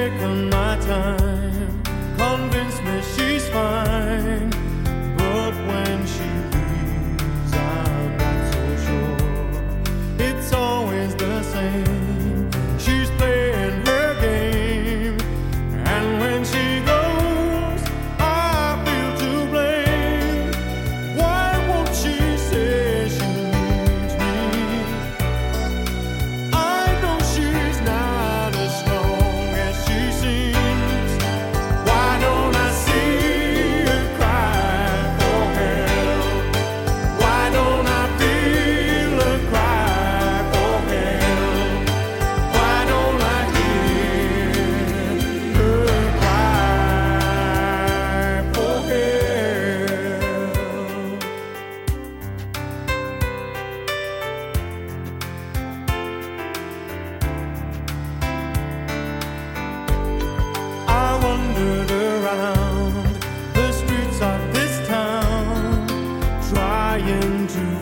taken my time, convinced me she's fine, but when she leaves I'm not so sure. It's always the same, she's playing her game, and when she goes I feel to blame. Why won't she say she needs me? I know she's not as strong as she seems. Why don't I see her cry for help? Why don't I feel her cry for help? Why don't I hear her cry for help? I wandered around the streets of this town, trying to